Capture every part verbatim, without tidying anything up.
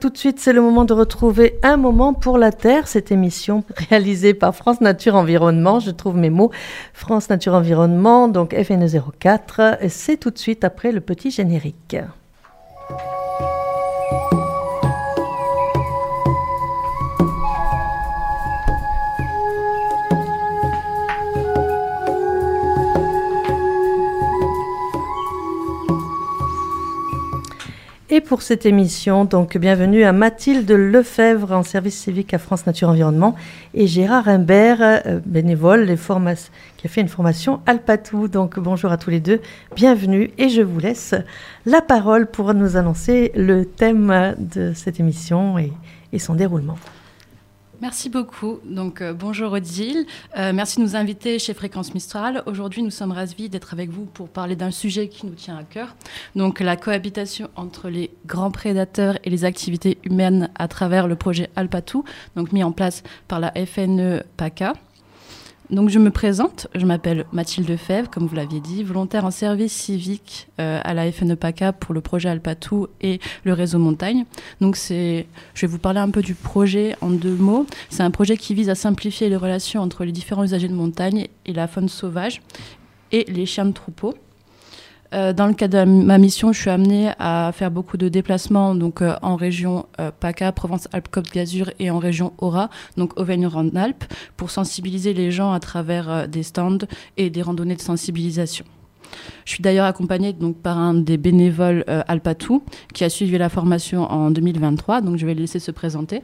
Tout de suite, c'est le moment de retrouver Un moment pour la Terre, cette émission réalisée par France Nature Environnement. Je trouve mes mots. France Nature Environnement, donc F N E zéro quatre. C'est tout de suite après le petit générique. Et pour cette émission, donc bienvenue à Mathilde Lefebvre en service civique à France Nature Environnement et Gérard Imbert, bénévole les formas- qui a fait une formation Alpatou. Donc bonjour à tous les deux, bienvenue et je vous laisse la parole pour nous annoncer le thème de cette émission et, et son déroulement. Merci beaucoup. Donc, euh, bonjour Odile. Euh, merci de nous inviter chez Fréquence Mistral. Aujourd'hui, nous sommes ravis d'être avec vous pour parler d'un sujet qui nous tient à cœur. Donc, la cohabitation entre les grands prédateurs et les activités humaines à travers le projet Alpatou, donc mis en place par la F N E PACA. Donc, je me présente, je m'appelle Mathilde Lefebvre, comme vous l'aviez dit, volontaire en service civique euh, à la F N E PACA pour le projet Alpatou et le réseau Montagne. Donc, c'est, je vais vous parler un peu du projet en deux mots. C'est un projet qui vise à simplifier les relations entre les différents usagers de montagne et la faune sauvage et les chiens de troupeau. Euh, dans le cadre de ma mission, je suis amenée à faire beaucoup de déplacements donc, euh, en région euh, PACA, Provence-Alpes-Côte d'Azur et en région Aura, donc Auvergne-Rhône-Alpes, pour sensibiliser les gens à travers euh, des stands et des randonnées de sensibilisation. Je suis d'ailleurs accompagnée donc, par un des bénévoles euh, Alpatou qui a suivi la formation en deux mille vingt-trois, donc je vais le laisser se présenter.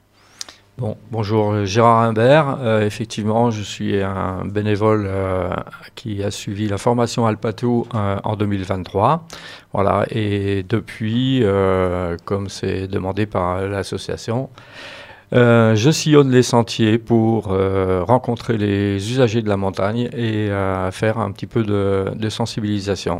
Bon, bonjour, Gérard Imbert. Euh, effectivement, je suis un bénévole euh, qui a suivi la formation Alpatou euh, en deux mille vingt-trois. Voilà, et depuis, euh, comme c'est demandé par l'association, euh, je sillonne les sentiers pour euh, rencontrer les usagers de la montagne et euh, faire un petit peu de, de sensibilisation.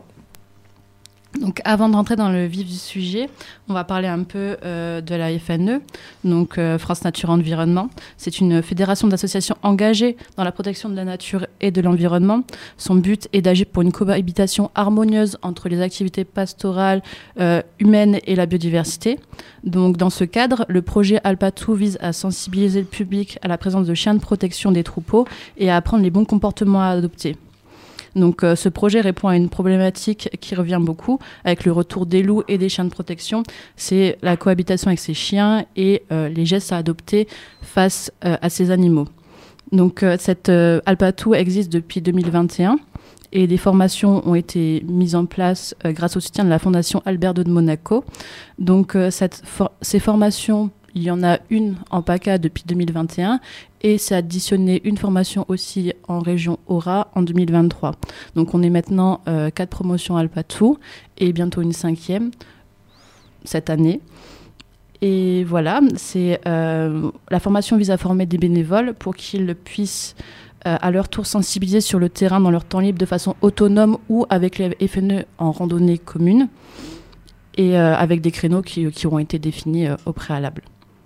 Donc, avant de rentrer dans le vif du sujet, on va parler un peu euh, de la F N E, donc euh, France Nature Environnement. C'est une fédération d'associations engagées dans la protection de la nature et de l'environnement. Son but est d'agir pour une cohabitation harmonieuse entre les activités pastorales, euh, humaines et la biodiversité. Donc, dans ce cadre, le projet Alpatou vise à sensibiliser le public à la présence de chiens de protection des troupeaux et à apprendre les bons comportements à adopter. Donc, euh, ce projet répond à une problématique qui revient beaucoup avec le retour des loups et des chiens de protection. C'est la cohabitation avec ces chiens et euh, les gestes à adopter face euh, à ces animaux. Donc, euh, cette euh, Alpatou existe depuis deux mille vingt et un et des formations ont été mises en place euh, grâce au soutien de la Fondation Alberto de Monaco. Donc, euh, cette for- ces formations, il y en a une en PACA depuis deux mille vingt et un et c'est additionné une formation aussi en région Aura en deux mille vingt-trois. Donc on est maintenant euh, quatre promotions Alpatou et bientôt une cinquième cette année. Et voilà, c'est, euh, la formation vise à former des bénévoles pour qu'ils puissent euh, à leur tour sensibiliser sur le terrain dans leur temps libre de façon autonome ou avec les F N E en randonnée commune et euh, avec des créneaux qui, qui auront été définis euh, au préalable.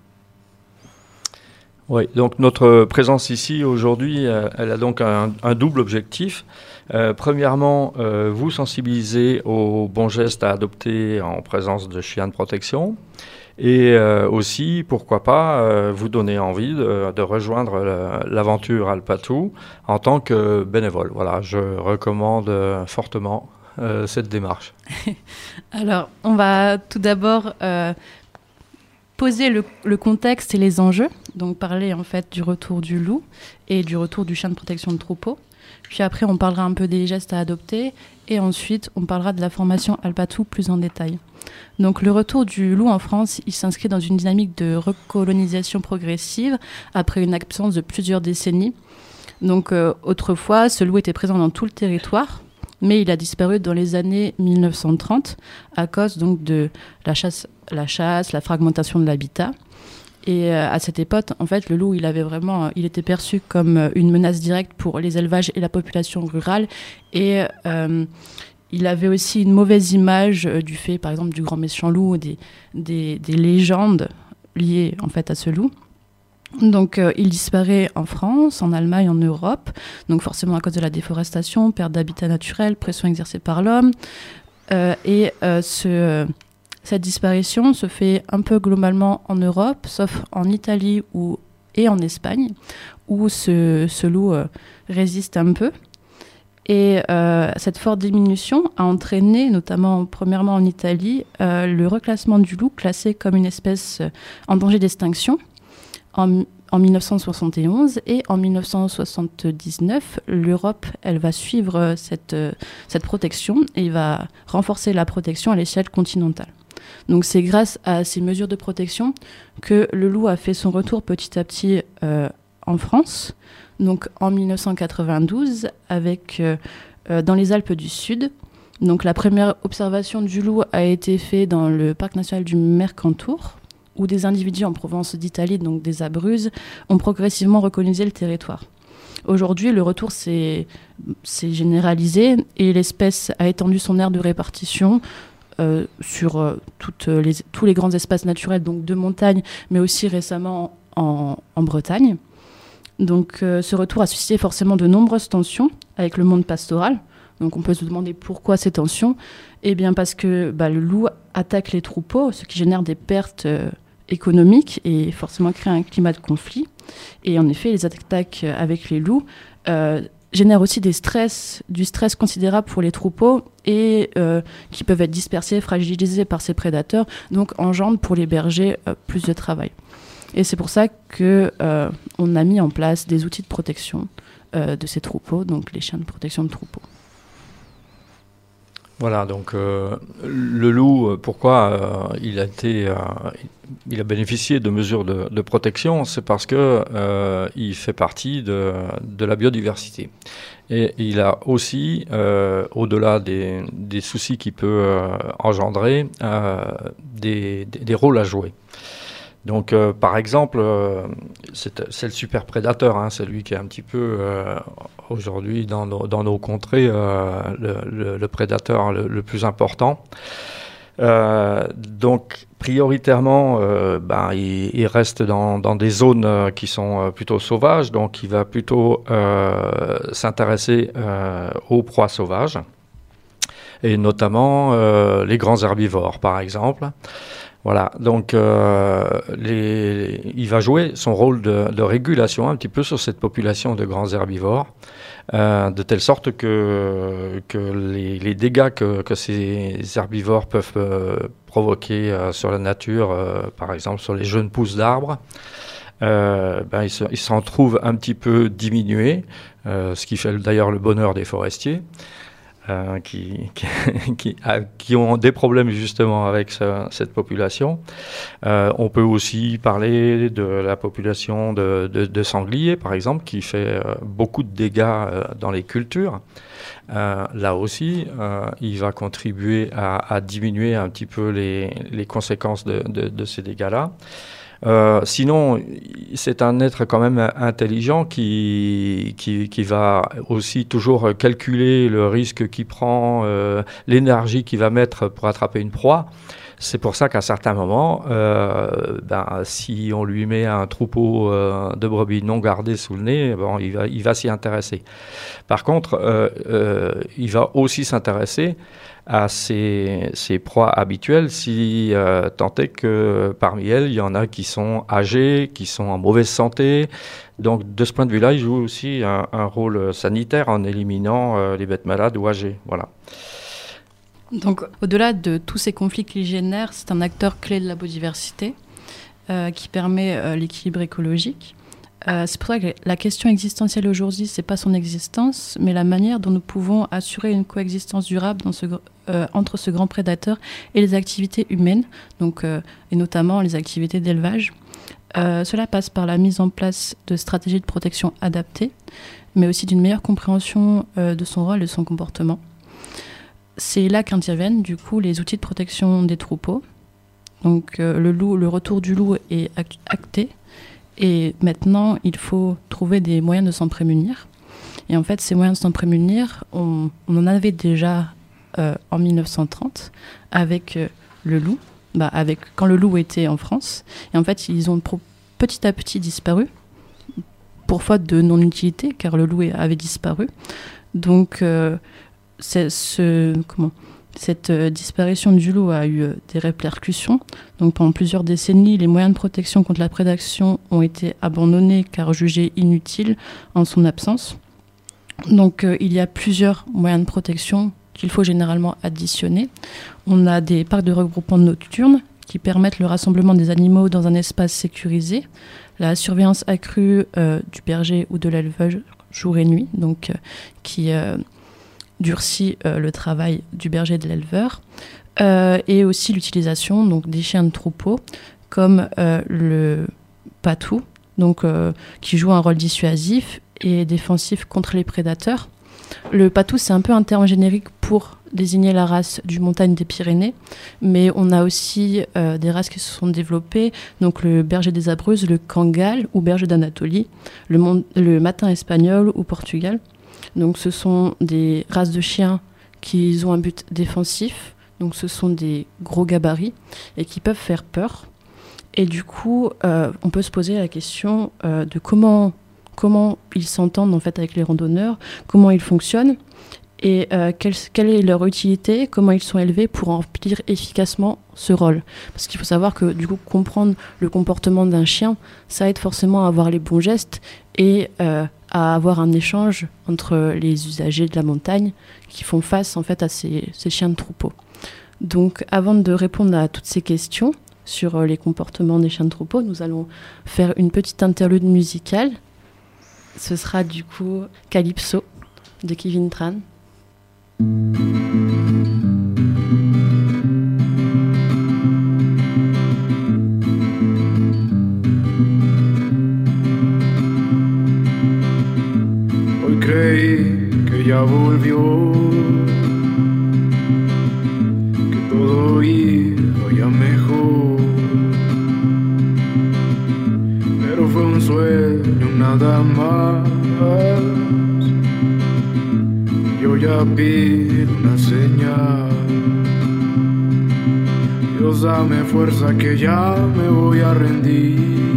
Oui, donc notre présence ici aujourd'hui, euh, elle a donc un, un double objectif. Euh, premièrement, euh, vous sensibiliser aux bons gestes à adopter en présence de chiens de protection. Et euh, aussi, pourquoi pas, euh, vous donner envie de, de rejoindre le, l'aventure Alpatou en tant que bénévole. Voilà, je recommande euh, fortement euh, cette démarche. Alors, on va tout d'abord euh, poser le, le contexte et les enjeux. Donc, parler en fait du retour du loup et du retour du chien de protection de troupeau. Puis après, on parlera un peu des gestes à adopter. Et ensuite, on parlera de la formation Alpatou plus en détail. Donc, le retour du loup en France, il s'inscrit dans une dynamique de recolonisation progressive après une absence de plusieurs décennies. Donc, euh, autrefois, ce loup était présent dans tout le territoire, mais il a disparu dans les années mille neuf cent trente à cause donc de la chasse, la chasse, la fragmentation de l'habitat. Et euh, à cette époque, en fait, le loup, il avait vraiment, il était perçu comme euh, une menace directe pour les élevages et la population rurale. Et euh, il avait aussi une mauvaise image euh, du fait, par exemple, du grand méchant loup, des, des, des légendes liées en fait à ce loup. Donc, euh, il disparaît en France, en Allemagne, en Europe. Donc, forcément à cause de la déforestation, perte d'habitat naturel, pression exercée par l'homme. Euh, et euh, ce Cette disparition se fait un peu globalement en Europe, sauf en Italie ou, et en Espagne, où ce, ce loup euh, résiste un peu. Et euh, cette forte diminution a entraîné, notamment premièrement en Italie, euh, le reclassement du loup classé comme une espèce en danger d'extinction en, en mille neuf cent soixante et onze. Et en mille neuf cent soixante-dix-neuf, l'Europe, elle va suivre cette, euh, cette protection et va renforcer la protection à l'échelle continentale. Donc c'est grâce à ces mesures de protection que le loup a fait son retour petit à petit euh, en France. Donc en mille neuf cent quatre-vingt-douze, avec, euh, euh, dans les Alpes du Sud. Donc la première observation du loup a été faite dans le parc national du Mercantour, où des individus en provenance d'Italie, donc des Abruzzes, ont progressivement recolonisé le territoire. Aujourd'hui, le retour s'est, s'est généralisé et l'espèce a étendu son aire de répartition euh, sur euh, toutes les, tous les grands espaces naturels, donc de montagne, mais aussi récemment en, en Bretagne. Donc euh, ce retour a suscité forcément de nombreuses tensions avec le monde pastoral. Donc on peut se demander pourquoi ces tensions. Eh bien parce que bah, le loup attaque les troupeaux, ce qui génère des pertes euh, économiques et forcément crée un climat de conflit. Et en effet, les attaques avec les loups euh, génèrent aussi des stress, du stress considérable pour les troupeaux et euh, qui peuvent être dispersés, fragilisés par ces prédateurs, donc engendrent pour les bergers euh, plus de travail. Et c'est pour ça qu'on euh, a mis en place des outils de protection euh, de ces troupeaux, donc les chiens de protection de troupeaux. Voilà, donc euh, le loup, pourquoi euh, il a été, euh, il a bénéficié de mesures de, de protection, c'est parce que euh, il fait partie de, de la biodiversité. Et il a aussi, euh, au-delà des, des soucis qu'il peut euh, engendrer, euh, des, des, des rôles à jouer. Donc, euh, par exemple, euh, c'est, c'est le super prédateur, hein, c'est lui qui est un petit peu, euh, aujourd'hui, dans nos, dans nos contrées, euh, le, le, le prédateur le, le plus important. Euh, donc, prioritairement, euh, ben, il, il reste dans, dans des zones euh, qui sont euh, plutôt sauvages, donc il va plutôt euh, s'intéresser euh, aux proies sauvages, et notamment euh, les grands herbivores, par exemple. Voilà, donc euh, les, il va jouer son rôle de, de régulation un petit peu sur cette population de grands herbivores, euh, de telle sorte que, que les, les dégâts que, que ces herbivores peuvent euh, provoquer euh, sur la nature, euh, par exemple sur les jeunes pousses d'arbres, euh, ben, ils, se, ils s'en trouvent un petit peu diminués, euh, ce qui fait d'ailleurs le bonheur des forestiers. Euh, qui, qui, qui, a, qui ont des problèmes justement avec ce, cette population. Euh, on peut aussi parler de la population de, de, de sangliers, par exemple, qui fait euh, beaucoup de dégâts euh, dans les cultures. Euh, là aussi, euh, il va contribuer à, à diminuer un petit peu les, les conséquences de, de, de ces dégâts-là. Euh, sinon, c'est un être quand même intelligent qui, qui, qui va aussi toujours calculer le risque qu'il prend, euh, l'énergie qu'il va mettre pour attraper une proie. C'est pour ça qu'à certains moments, euh, ben, si on lui met un troupeau euh, de brebis non gardées sous le nez, bon, il va, il va s'y intéresser. Par contre, euh, euh, il va aussi s'intéresser à ces, ces proies habituelles, si euh, tant est que parmi elles, il y en a qui sont âgées, qui sont en mauvaise santé. Donc, de ce point de vue-là, il joue aussi un, un rôle sanitaire en éliminant euh, les bêtes malades ou âgées. Voilà. Donc, au-delà de tous ces conflits qu'il génère, c'est un acteur clé de la biodiversité euh, qui permet euh, l'équilibre écologique. Euh, c'est pour ça que la question existentielle aujourd'hui, c'est pas son existence, mais la manière dont nous pouvons assurer une coexistence durable dans ce, euh, entre ce grand prédateur et les activités humaines, donc, euh, et notamment les activités d'élevage. Euh, cela passe par la mise en place de stratégies de protection adaptées, mais aussi d'une meilleure compréhension euh, de son rôle et de son comportement. C'est là qu'interviennent du coup les outils de protection des troupeaux. Donc euh, le loup, le retour du loup est acté. Et maintenant, il faut trouver des moyens de s'en prémunir. Et en fait, ces moyens de s'en prémunir, on, on en avait déjà euh, en mille neuf cent trente avec euh, le loup, bah, avec, quand le loup était en France. Et en fait, ils ont pro- petit à petit disparu, pour faute de non-utilité, car le loup avait disparu. Donc, euh, c'est ce, comment, Cette euh, disparition du loup a eu euh, des répercussions. Donc, pendant plusieurs décennies, les moyens de protection contre la prédation ont été abandonnés car jugés inutiles en son absence. Donc, euh, il y a plusieurs moyens de protection qu'il faut généralement additionner. On a des parcs de regroupement nocturnes qui permettent le rassemblement des animaux dans un espace sécurisé, la surveillance accrue euh, du berger ou de l'éleveur jour et nuit, donc euh, qui euh, durcit euh, le travail du berger et de l'éleveur, euh, et aussi l'utilisation donc des chiens de troupeau comme euh, le patou, donc euh, qui joue un rôle dissuasif et défensif contre les prédateurs. Le patou, c'est un peu un terme générique pour désigner la race du montagne des Pyrénées, mais on a aussi euh, des races qui se sont développées, donc le berger des Abruzzes, le Kangal ou berger d'Anatolie, le, mon- le matin espagnol ou Portugal. Donc ce sont des races de chiens qui ont un but défensif, donc ce sont des gros gabarits et qui peuvent faire peur. Et du coup, euh, on peut se poser la question euh, de comment, comment ils s'entendent en fait avec les randonneurs, comment ils fonctionnent et euh, quelle, quelle est leur utilité, comment ils sont élevés pour remplir efficacement ce rôle. Parce qu'il faut savoir que du coup, comprendre le comportement d'un chien, ça aide forcément à avoir les bons gestes et euh, à avoir un échange entre les usagers de la montagne qui font face en fait à ces, ces chiens de troupeau. Donc avant de répondre à toutes ces questions sur les comportements des chiens de troupeau, nous allons faire une petite interlude musicale. Ce sera du coup Calypso de Kevin Tran. Hoy creí que ya volvió, que todo iba ya mejor, pero fue un sueño nada más. Yo ya pido una señal. Dios, dame fuerza que ya me voy a rendir.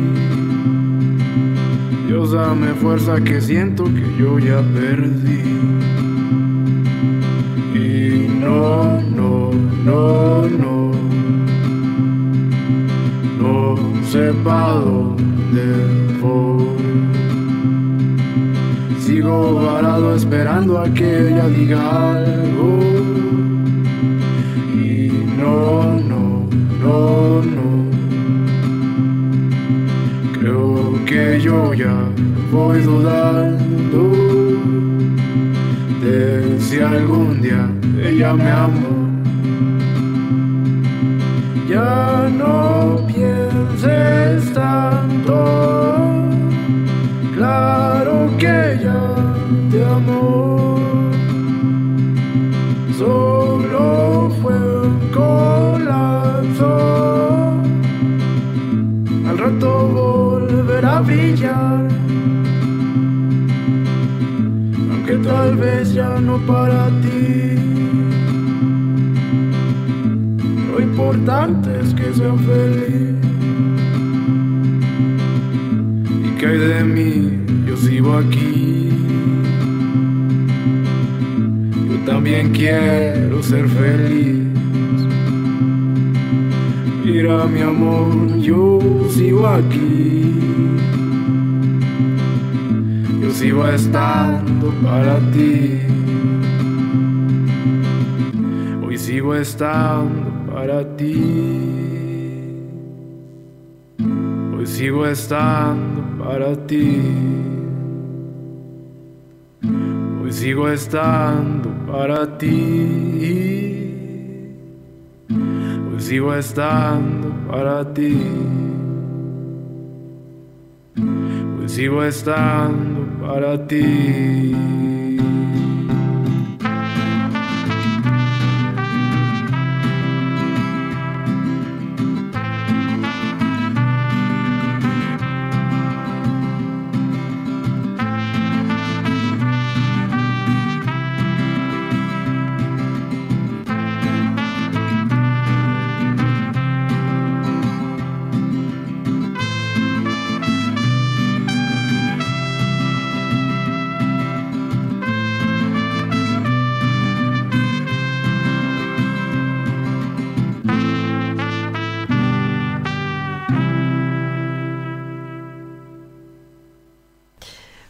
Dios, dame fuerza que siento que yo ya perdí. Y no, no, no, no, no sé pa' dónde voy. Sigo varado esperando a que ella diga algo. Y no, no, no, no, creo que yo ya voy dudando de si algún día ella me amó. Ya no pienses tanto, claro que ya te amó. Solo fue un colapso, al rato volverá a brillar, aunque tal vez ya no para ti. Lo importante es que sea feliz. ¿Y qué hay de mí? Yo sigo aquí. Yo también quiero ser feliz. Mira mi amor, yo sigo aquí. Yo sigo estando para ti. Hoy sigo estando para ti. Hoy sigo estando para ti. Hoy sigo estando para ti. Hoy sigo estando para ti. Hoy sigo estando para ti.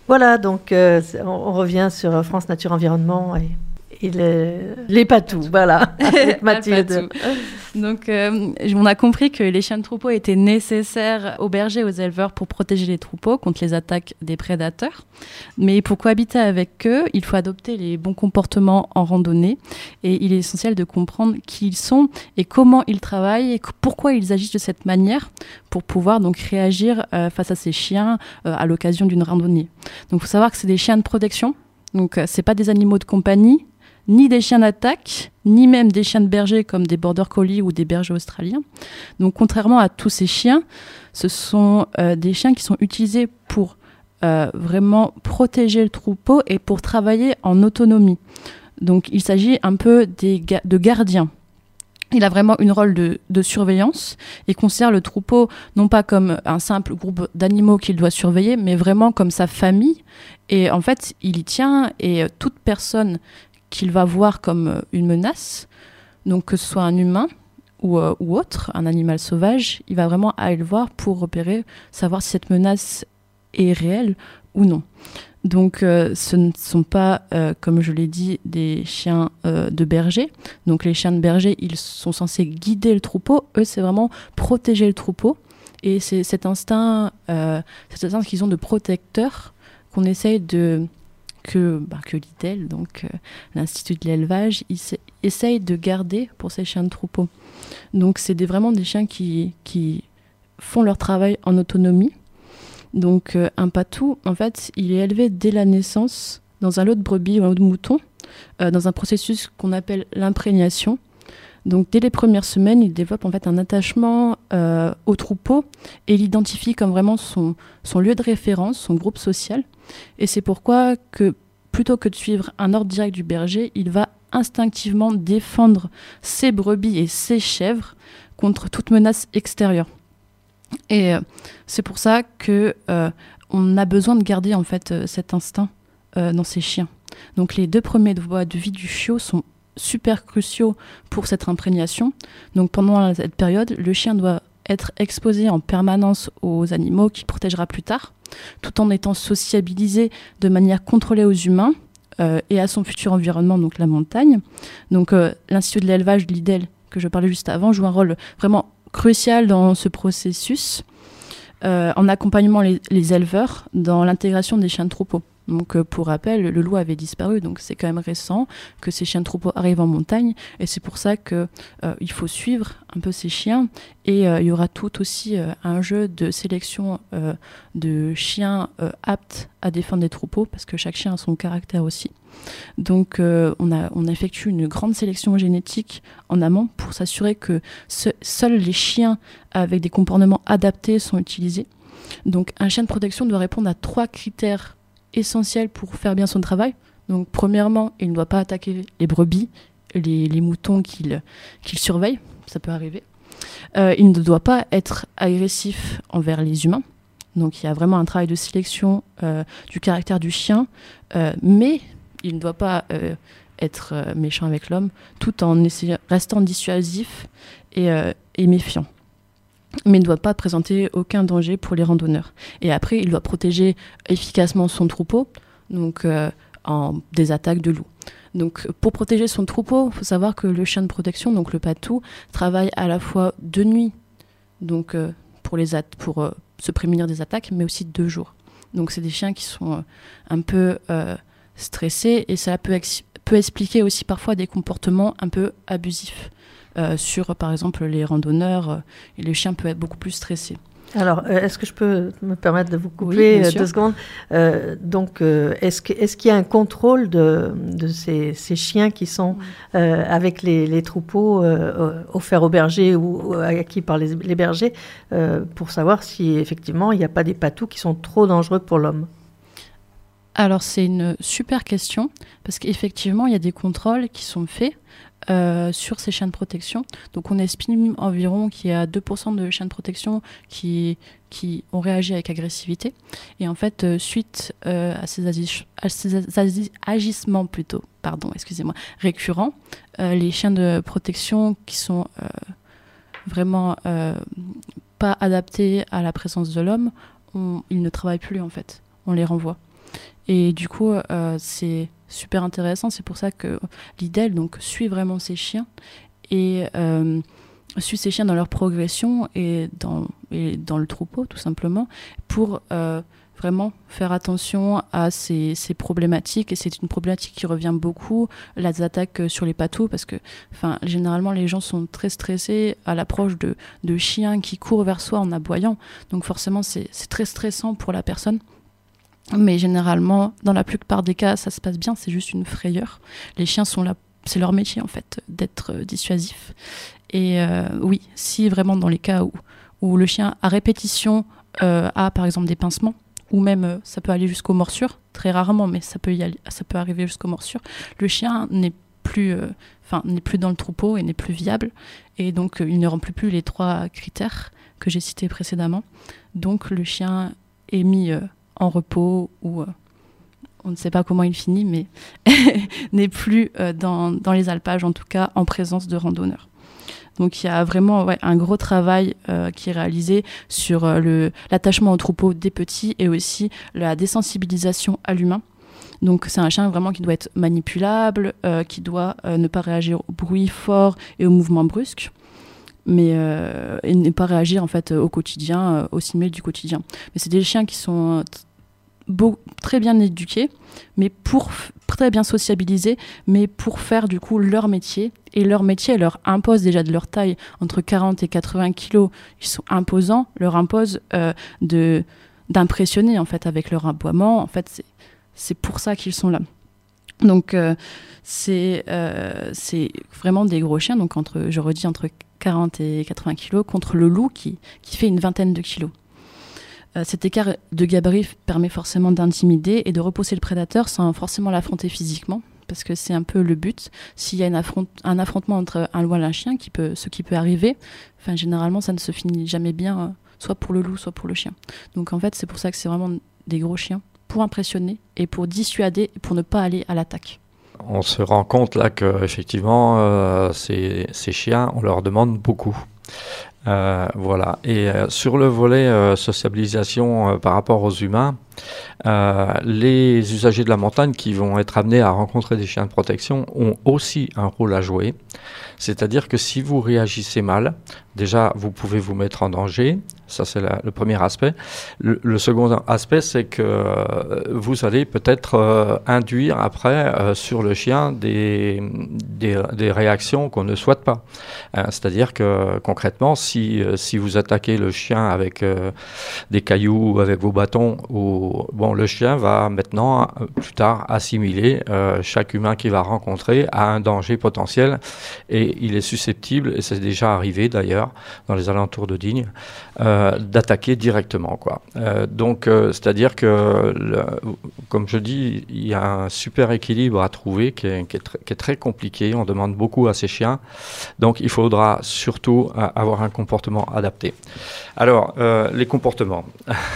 Voilà, donc euh, on, on revient sur France Nature Environnement et, et les, les patous, voilà, avec Mathilde. Donc, euh, on a compris que les chiens de troupeau étaient nécessaires aux bergers et aux éleveurs pour protéger les troupeaux contre les attaques des prédateurs. Mais pour cohabiter avec eux, il faut adopter les bons comportements en randonnée. Et il est essentiel de comprendre qui ils sont et comment ils travaillent et pourquoi ils agissent de cette manière pour pouvoir donc réagir euh, face à ces chiens euh, à l'occasion d'une randonnée. Donc, il faut savoir que c'est des chiens de protection. Donc, euh, c'est pas des animaux de compagnie, ni des chiens d'attaque, ni même des chiens de berger comme des border collies ou des bergers australiens. Donc, contrairement à tous ces chiens, ce sont euh, des chiens qui sont utilisés pour euh, vraiment protéger le troupeau et pour travailler en autonomie. Donc, il s'agit un peu des ga- de gardiens. Il a vraiment une rôle de, de surveillance et considère le troupeau non pas comme un simple groupe d'animaux qu'il doit surveiller, mais vraiment comme sa famille. Et en fait, il y tient et euh, toute personne qu'il va voir comme une menace, donc que ce soit un humain ou, euh, ou autre, un animal sauvage, il va vraiment aller le voir pour repérer, savoir si cette menace est réelle ou non. Donc euh, ce ne sont pas, euh, comme je l'ai dit, des chiens euh, de berger. Donc les chiens de berger, ils sont censés guider le troupeau. Eux, c'est vraiment protéger le troupeau. Et c'est cet instinct, euh, cet instinct qu'ils ont de protecteur qu'on essaye de... que, bah, que l'I D E L, donc euh, l'Institut de l'élevage, il essaye de garder pour ces chiens de troupeau. Donc c'est des, vraiment des chiens qui, qui font leur travail en autonomie. Donc euh, un patou, en fait, il est élevé dès la naissance dans un lot de brebis ou un lot de moutons, euh, dans un processus qu'on appelle l'imprégnation. Donc dès les premières semaines, il développe en fait un attachement euh, au troupeau et l'identifie comme vraiment son, son lieu de référence, son groupe social. Et c'est pourquoi que plutôt que de suivre un ordre direct du berger, il va instinctivement défendre ses brebis et ses chèvres contre toute menace extérieure. Et euh, c'est pour ça que euh, on a besoin de garder en fait euh, cet instinct euh, dans ces chiens. Donc les deux premiers mois de vie du chiot sont super cruciaux pour cette imprégnation. Donc pendant cette période, le chien doit être exposé en permanence aux animaux qu'il protégera plus tard, tout en étant sociabilisé de manière contrôlée aux humains euh, et à son futur environnement, donc la montagne. Donc euh, l'Institut de l'élevage, l'I D E L, que je parlais juste avant, joue un rôle vraiment crucial dans ce processus, euh, en accompagnement les, les éleveurs dans l'intégration des chiens de troupeau. Donc, euh, pour rappel, le loup avait disparu, donc c'est quand même récent que ces chiens de troupeau arrivent en montagne, et c'est pour ça que euh, il faut suivre un peu ces chiens. Et euh, il y aura tout aussi euh, un jeu de sélection euh, de chiens euh, aptes à défendre les troupeaux, parce que chaque chien a son caractère aussi. Donc, euh, on a on effectue une grande sélection génétique en amont pour s'assurer que ce, seuls les chiens avec des comportements adaptés sont utilisés. Donc, un chien de protection doit répondre à trois critères essentiel pour faire bien son travail. Donc, premièrement, il ne doit pas attaquer les brebis, les, les moutons qu'il, qu'il surveille, ça peut arriver. Euh, il ne doit pas être agressif envers les humains. Donc, il y a vraiment un travail de sélection euh, du caractère du chien, euh, mais il ne doit pas euh, être euh, méchant avec l'homme, tout en essayant, restant dissuasif et, euh, et méfiant. Mais il ne doit pas présenter aucun danger pour les randonneurs. Et après, il doit protéger efficacement son troupeau, donc euh, en des attaques de loups. Donc, pour protéger son troupeau, il faut savoir que le chien de protection, donc le patou, travaille à la fois de nuit, donc euh, pour, les at- pour euh, se prémunir des attaques, mais aussi de jour. Donc, c'est des chiens qui sont euh, un peu euh, stressés, et ça peut, ex- peut expliquer aussi parfois des comportements un peu abusifs. Euh, sur, par exemple, les randonneurs, euh, et le chien peut être beaucoup plus stressé. Alors, euh, est-ce que je peux me permettre de vous couper oui, euh, deux secondes euh, Donc, euh, est-ce, que, est-ce qu'il y a un contrôle de, de ces, ces chiens qui sont euh, avec les, les troupeaux euh, offerts aux bergers ou, ou acquis par les, les bergers euh, pour savoir si, effectivement, il n'y a pas des patous qui sont trop dangereux pour l'homme ? Alors, c'est une super question, parce qu'effectivement, il y a des contrôles qui sont faits Euh, sur ces chiens de protection. Donc on estime environ qu'il y a deux pour cent de chiens de protection qui, qui ont réagi avec agressivité. Et en fait, euh, suite euh, à ces, agi- à ces agi- agissements plutôt, pardon, excusez-moi, récurrents, euh, les chiens de protection qui sont euh, vraiment euh, pas adaptés à la présence de l'homme, on, ils ne travaillent plus en fait. On les renvoie. Et du coup, euh, c'est super intéressant. C'est pour ça que l'IDEL donc, suit vraiment ces chiens et euh, suit ces chiens dans leur progression et dans, et dans le troupeau, tout simplement, pour euh, vraiment faire attention à ces, ces problématiques. Et c'est une problématique qui revient beaucoup, les attaques sur les patous, parce que généralement, les gens sont très stressés à l'approche de, de chiens qui courent vers soi en aboyant. Donc forcément, c'est très stressant pour la personne. Mais généralement, dans la plupart des cas, ça se passe bien, c'est juste une frayeur. Les chiens sont là, c'est leur métier en fait, d'être dissuasif. Et euh, oui, si vraiment dans les cas où, où le chien à répétition euh, a par exemple des pincements, ou même euh, ça peut aller jusqu'aux morsures, très rarement, mais ça peut, y aller, ça peut arriver jusqu'aux morsures, le chien n'est plus, euh, n'est plus dans le troupeau et n'est plus viable. Et donc, euh, il ne remplit plus les trois critères que j'ai cités précédemment. Donc, le chien est mis... Euh, en repos ou euh, on ne sait pas comment il finit, mais n'est plus euh, dans, dans les alpages, en tout cas en présence de randonneurs. Donc il y a vraiment ouais, un gros travail euh, qui est réalisé sur euh, l'attachement au troupeau des petits et aussi la désensibilisation à l'humain. Donc c'est un chien vraiment qui doit être manipulable, euh, qui doit euh, ne pas réagir au bruit fort et aux mouvements brusques, mais euh, et ne pas réagir en fait au quotidien, euh, aux stimuli du quotidien. Mais c'est des chiens qui sont beau, très bien éduqués, mais pour très bien sociabilisés, mais pour faire du coup leur métier. Et leur métier leur impose déjà de leur taille, entre quarante et quatre-vingts kilos, ils sont imposants, leur impose euh, de d'impressionner en fait avec leur aboiement. En fait, c'est c'est pour ça qu'ils sont là. Donc euh, c'est euh, c'est vraiment des gros chiens, donc entre, je redis entre quarante et quatre-vingts kilos, contre le loup qui, qui fait une vingtaine de kilos. Euh, cet écart de gabarit permet forcément d'intimider et de repousser le prédateur sans forcément l'affronter physiquement, parce que c'est un peu le but. S'il y a une affront- un affrontement entre un loup et un chien, qui peut, ce qui peut arriver, enfin, généralement ça ne se finit jamais bien, euh, soit pour le loup, soit pour le chien. Donc en fait c'est pour ça que c'est vraiment des gros chiens, pour impressionner et pour dissuader, et pour ne pas aller à l'attaque. On se rend compte là que effectivement euh, ces, ces chiens, on leur demande beaucoup. Euh, voilà. Et euh, sur le volet euh, sociabilisation euh, par rapport aux humains, euh, les usagers de la montagne qui vont être amenés à rencontrer des chiens de protection ont aussi un rôle à jouer. C'est-à-dire que si vous réagissez mal, déjà vous pouvez vous mettre en danger. Ça c'est la, le premier aspect. Le, le second aspect, c'est que euh, vous allez peut-être euh, induire après euh, sur le chien des, des, des réactions qu'on ne souhaite pas. Hein, c'est-à-dire que concrètement, si, si vous attaquez le chien avec euh, des cailloux, avec vos bâtons, ou, bon, le chien va maintenant plus tard assimiler euh, chaque humain qu'il va rencontrer à un danger potentiel, et il est susceptible, et c'est déjà arrivé d'ailleurs dans les alentours de Digne, euh, d'attaquer directement, quoi. Euh, donc, euh, c'est-à-dire que, le, comme je dis, il y a un super équilibre à trouver qui est, qui est, tr- qui est très compliqué. On demande beaucoup à ces chiens, donc il faudra surtout euh, avoir un comportement adapté. Alors, euh, les comportements.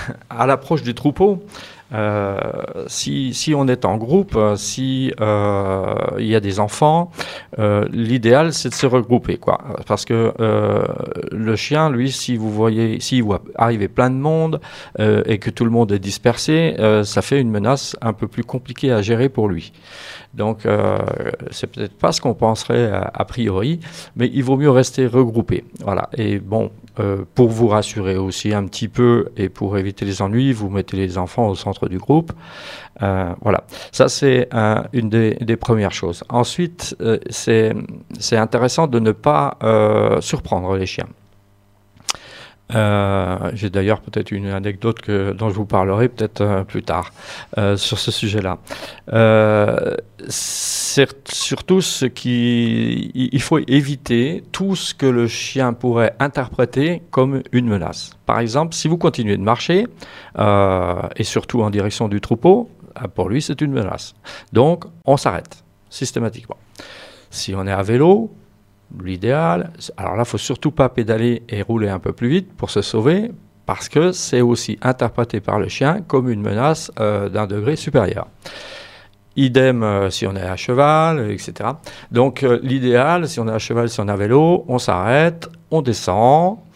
À l'approche du troupeau, Euh, si, si on est en groupe, si euh, il y a des enfants, euh, l'idéal c'est de se regrouper, quoi. Parce que euh, le chien, lui, si vous voyez, si vous arrivez plein de monde euh, et que tout le monde est dispersé, euh, ça fait une menace un peu plus compliquée à gérer pour lui. Donc, euh, c'est peut-être pas ce qu'on penserait a, a priori, mais il vaut mieux rester regroupé. Voilà. Et bon, euh, pour vous rassurer aussi un petit peu et pour éviter les ennuis, vous mettez les enfants au centre du groupe. Euh, voilà. Ça, c'est euh, une des, des premières choses. Ensuite, euh, c'est, c'est intéressant de ne pas euh, surprendre les chiens. Euh, j'ai d'ailleurs peut-être une anecdote que, dont je vous parlerai peut-être euh, plus tard euh, sur ce sujet-là. Euh, c'est surtout ce qui, il faut éviter tout ce que le chien pourrait interpréter comme une menace. Par exemple, si vous continuez de marcher euh, et surtout en direction du troupeau, pour lui c'est une menace. Donc on s'arrête systématiquement. Si on est à vélo, l'idéal, alors là, il ne faut surtout pas pédaler et rouler un peu plus vite pour se sauver, parce que c'est aussi interprété par le chien comme une menace euh, d'un degré supérieur. Idem euh, si on est à cheval, et cetera. Donc euh, l'idéal, si on est à cheval, si on est à vélo, on s'arrête, on descend,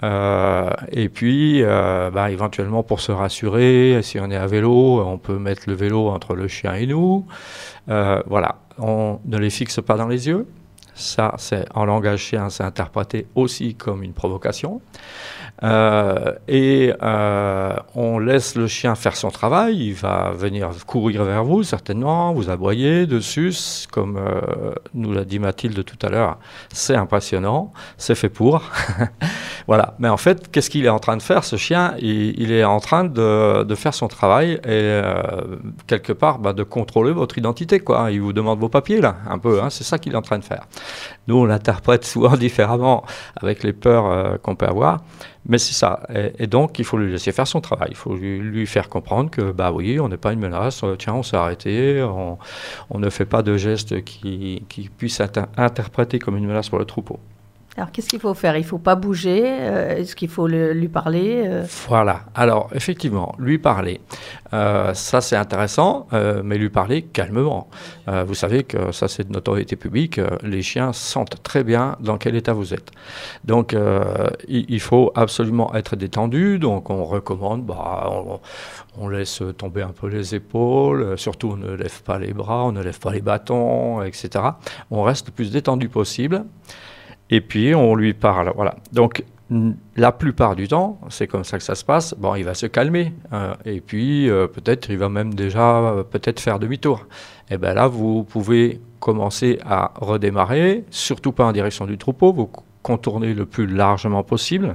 Euh, et puis, euh, bah, éventuellement, pour se rassurer, si on est à vélo, on peut mettre le vélo entre le chien et nous. Euh, voilà, on ne les fixe pas dans les yeux. Ça, c'est en langage chien, c'est interprété aussi comme une provocation. Euh, et euh, on laisse le chien faire son travail. Il va venir courir vers vous, certainement, vous aboyer dessus, comme euh, nous l'a dit Mathilde tout à l'heure. C'est impressionnant, c'est fait pour. Voilà. Mais en fait, qu'est-ce qu'il est en train de faire, ce chien? il, il est en train de, de faire son travail et euh, quelque part bah, de contrôler votre identité, quoi. Il vous demande vos papiers, là, un peu. Hein, c'est ça qu'il est en train de faire. Nous, on l'interprète souvent différemment avec les peurs euh, qu'on peut avoir. Mais c'est ça. Et, et donc, il faut lui laisser faire son travail. Il faut lui, lui faire comprendre que, bah oui, on n'est pas une menace. Tiens, on s'est arrêté. On, on ne fait pas de gestes qui, qui puissent être interprétés comme une menace pour le troupeau. Alors, qu'est-ce qu'il faut faire? Il ne faut pas bouger. euh, Est-ce qu'il faut le, lui parler euh... Voilà. Alors, effectivement, lui parler, euh, ça c'est intéressant, euh, mais lui parler calmement. Euh, vous savez que ça c'est de notoriété publique. Euh, les chiens sentent très bien dans quel état vous êtes. Donc, euh, il, il faut absolument être détendu. Donc, on recommande, bah, on, on laisse tomber un peu les épaules. Surtout, on ne lève pas les bras, on ne lève pas les bâtons, et cetera. On reste le plus détendu possible. Et puis, on lui parle. Voilà. Donc, n- la plupart du temps, c'est comme ça que ça se passe. Bon, il va se calmer. Euh, et puis, euh, peut-être, il va même déjà euh, peut-être faire demi-tour. Et bien là, vous pouvez commencer à redémarrer, surtout pas en direction du troupeau. Vous contournez le plus largement possible.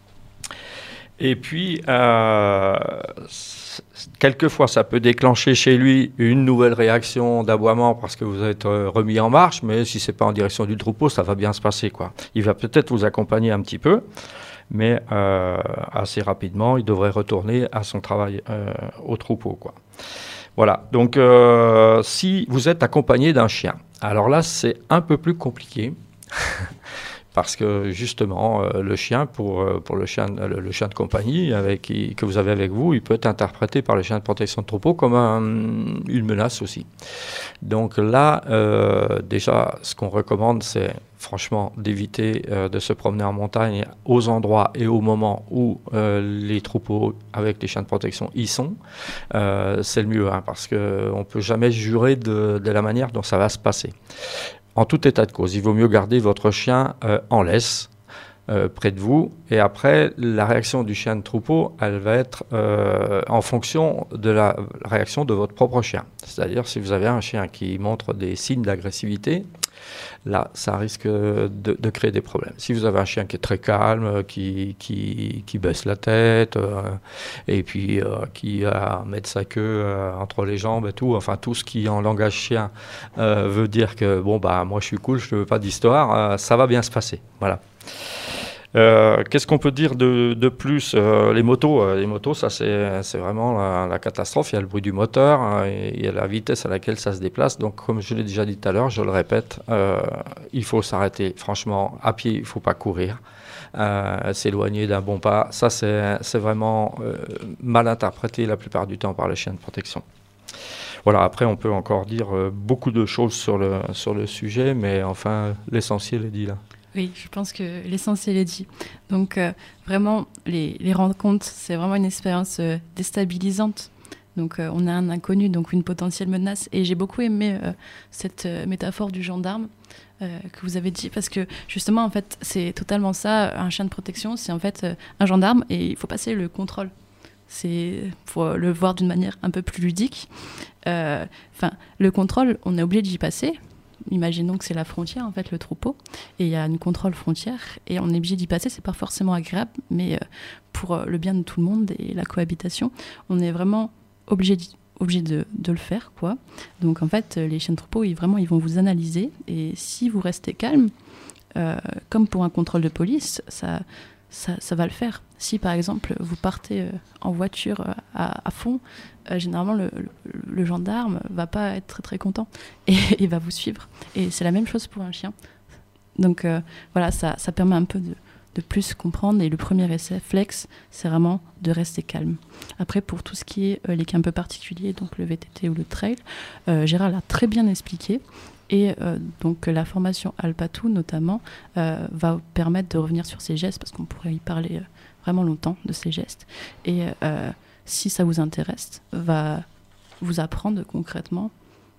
Et puis, euh, quelquefois, ça peut déclencher chez lui une nouvelle réaction d'aboiement parce que vous êtes euh, remis en marche, mais si ce n'est pas en direction du troupeau, ça va bien se passer, quoi. Il va peut-être vous accompagner un petit peu, mais euh, assez rapidement, il devrait retourner à son travail euh, au troupeau, quoi. Voilà, donc euh, si vous êtes accompagné d'un chien, alors là, c'est un peu plus compliqué. Parce que justement, euh, le chien, pour, euh, pour le, chien, le, le chien de compagnie avec, qui, que vous avez avec vous, il peut être interprété par le chien de protection de troupeau comme un, une menace aussi. Donc là, euh, déjà, ce qu'on recommande, c'est franchement d'éviter euh, de se promener en montagne aux endroits et au moment où euh, les troupeaux avec les chiens de protection y sont. Euh, c'est le mieux, hein, parce qu'on ne peut jamais jurer de, de la manière dont ça va se passer. En tout état de cause, il vaut mieux garder votre chien euh, en laisse, euh, près de vous. Et après, la réaction du chien de troupeau, elle va être euh, en fonction de la réaction de votre propre chien. C'est-à-dire, si vous avez un chien qui montre des signes d'agressivité, là, ça risque de, de créer des problèmes. Si vous avez un chien qui est très calme, qui, qui, qui baisse la tête, euh, et puis euh, qui va mettre sa queue euh, entre les jambes et tout, enfin tout ce qui en langage chien euh, veut dire que bon bah moi je suis cool, je ne veux pas d'histoire, euh, ça va bien se passer. Voilà. Euh, qu'est-ce qu'on peut dire de, de plus euh, Les motos, euh, les motos, ça c'est, c'est vraiment la, la catastrophe. Il y a le bruit du moteur, hein, et il y a la vitesse à laquelle ça se déplace. Donc, comme je l'ai déjà dit tout à l'heure, je le répète, euh, il faut s'arrêter. Franchement, à pied, il ne faut pas courir. Euh, s'éloigner d'un bon pas, ça c'est, c'est vraiment euh, mal interprété la plupart du temps par les chiens de protection. Voilà, après on peut encore dire euh, beaucoup de choses sur le, sur le sujet, mais enfin l'essentiel est dit là. Oui, je pense que l'essentiel est dit. Donc, euh, vraiment, les, les rencontres, c'est vraiment une expérience euh, déstabilisante. Donc, euh, on a un inconnu, donc une potentielle menace. Et j'ai beaucoup aimé euh, cette euh, métaphore du gendarme euh, que vous avez dit, parce que justement, en fait, c'est totalement ça. Un chien de protection, c'est en fait euh, un gendarme, et il faut passer le contrôle. C'est pour le voir d'une manière un peu plus ludique. Enfin, euh, le contrôle, on est obligé d'y passer. Imaginons que c'est la frontière, en fait, le troupeau, et il y a une contrôle frontière, et on est obligé d'y passer, c'est pas forcément agréable, mais euh, pour euh, le bien de tout le monde et la cohabitation, on est vraiment obligé, obligé de, de le faire, quoi. Donc, en fait, les chiens de troupeau, ils, vraiment, ils vont vous analyser, et si vous restez calme, euh, comme pour un contrôle de police, ça, ça, ça va le faire. Si, par exemple, vous partez euh, en voiture euh, à, à fond, euh, généralement, le, le, le gendarme va pas être très, très content et il va vous suivre. Et c'est la même chose pour un chien. Donc, euh, voilà, ça, ça permet un peu de, de plus comprendre. Et le premier réflexe, c'est vraiment de rester calme. Après, pour tout ce qui est euh, les cas un peu particuliers, donc le V T T ou le trail, euh, Gérard l'a très bien expliqué. Et euh, donc la formation Alpatou notamment euh, va permettre de revenir sur ces gestes, parce qu'on pourrait y parler euh, vraiment longtemps de ces gestes. Et euh, si ça vous intéresse, va vous apprendre concrètement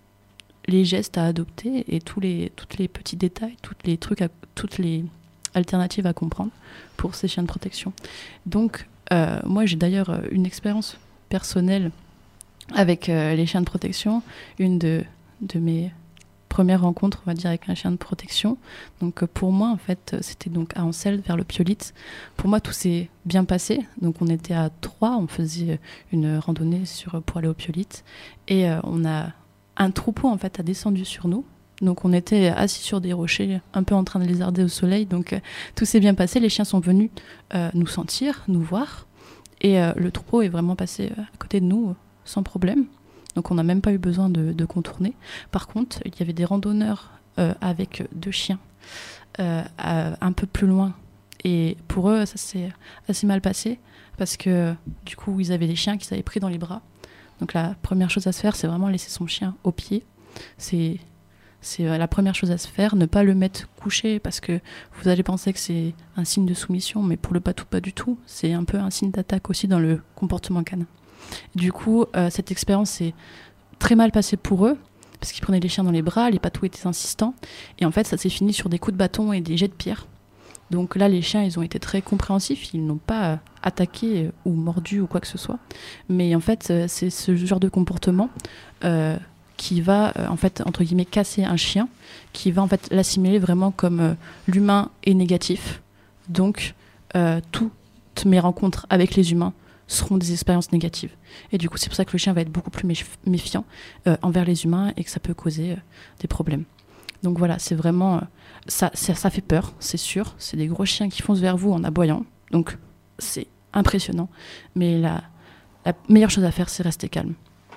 les gestes à adopter et tous les, tous les petits détails, tous les trucs, à, toutes les alternatives à comprendre pour ces chiens de protection. Donc euh, moi j'ai d'ailleurs une expérience personnelle avec euh, les chiens de protection, une de, de mes première rencontre, on va dire, avec un chien de protection. Donc pour moi, en fait, c'était donc à Ansel, vers le Piolit. Pour moi, tout s'est bien passé. Donc on était à trois, on faisait une randonnée sur, pour aller au Piolit. Et euh, on a un troupeau, en fait, a descendu sur nous. Donc on était assis sur des rochers, un peu en train de lézarder au soleil. Donc euh, tout s'est bien passé. Les chiens sont venus euh, nous sentir, nous voir. Et euh, le troupeau est vraiment passé à côté de nous, sans problème. Donc on n'a même pas eu besoin de, de contourner. Par contre, il y avait des randonneurs euh, avec deux chiens euh, à, un peu plus loin. Et pour eux, ça s'est assez mal passé parce que du coup, ils avaient des chiens qu'ils avaient pris dans les bras. Donc la première chose à se faire, c'est vraiment laisser son chien au pied. C'est, c'est la première chose à se faire, ne pas le mettre couché parce que vous allez penser que c'est un signe de soumission, mais pour le patou, pas du tout. C'est un peu un signe d'attaque aussi dans le comportement canin. Du coup, euh, cette expérience s'est très mal passée pour eux, parce qu'ils prenaient les chiens dans les bras, les patous étaient insistants, et en fait, ça s'est fini sur des coups de bâton et des jets de pierre. Donc là, les chiens, ils ont été très compréhensifs, ils n'ont pas euh, attaqué euh, ou mordu ou quoi que ce soit, mais en fait, euh, c'est ce genre de comportement euh, qui va, euh, en fait, entre guillemets, casser un chien, qui va en fait l'assimiler vraiment comme euh, l'humain est négatif. Donc, euh, toutes mes rencontres avec les humains seront des expériences négatives. Et du coup, c'est pour ça que le chien va être beaucoup plus méfiant euh, envers les humains et que ça peut causer euh, des problèmes. Donc voilà, c'est vraiment... Euh, ça, ça, ça fait peur, c'est sûr. C'est des gros chiens qui foncent vers vous en aboyant. Donc c'est impressionnant. Mais la, la meilleure chose à faire, c'est rester calme.